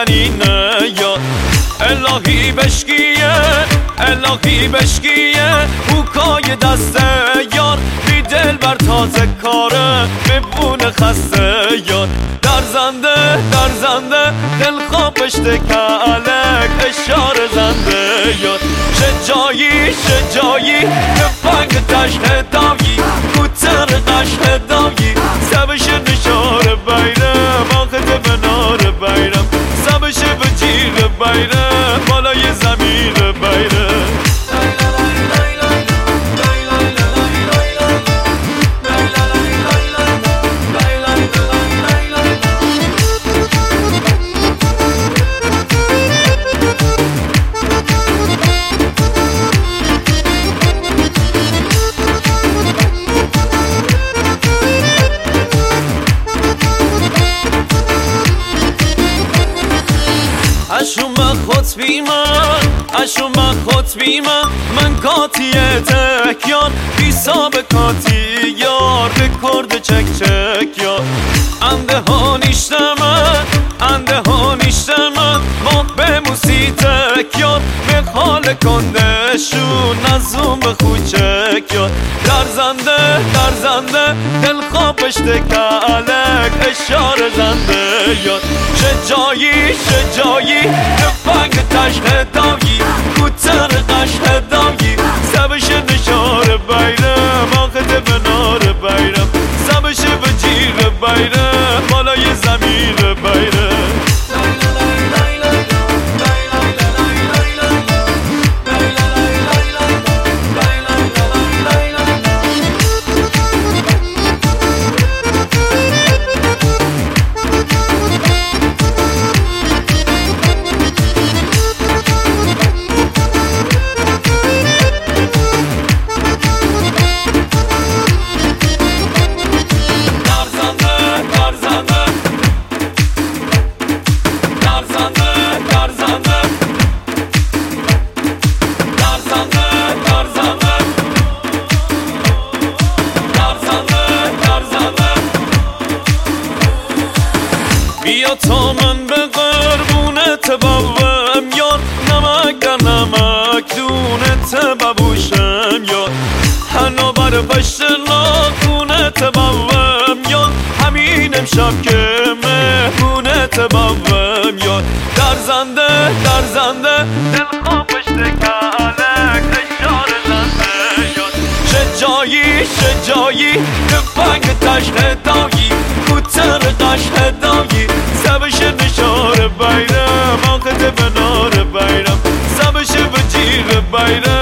زنینه یا الهی بشکیه الهی بشکیه بوکای دست یار بی دل بر تازه کاره ببونه خسته یار در زنده دل خوابش تکالک اشاره زنده یار شجایی تفنگ تشنه داوی کوتر قشنه داوی سبش نشاره بیرم آخده بنار بیرم سبش بجیر بیرم بالای زمین بیرم اشوم خطبی من کاتی تکیار بیسا به کاتی یار به کرد چک یار انده ها نیشتم ما به موسی تکیار به حال کندشون نزوم به خوچک یار در زنده دل خوابش تکالک اشاره زنده یار شجایی تفنگ تشنه داوی کوتر قشنه داوی سبش نشاره بیرم آخده بنار بیرم سبش بجیر بیرم بالای زمین بیرم بیا تا من به قربونت بابم یار نمک در نمک دونت ببوشم یار هنو بر پشت ناخونت بابم یار همین امشب که مهمونت بابم یار در زنده دل خوابش تکالک اشاره زنده یار شجایی تفنگ تشنه داوی کوتر قشنه داوی سبش نشاره بیرم آخده بنار بیرم سبش بجیر بیرم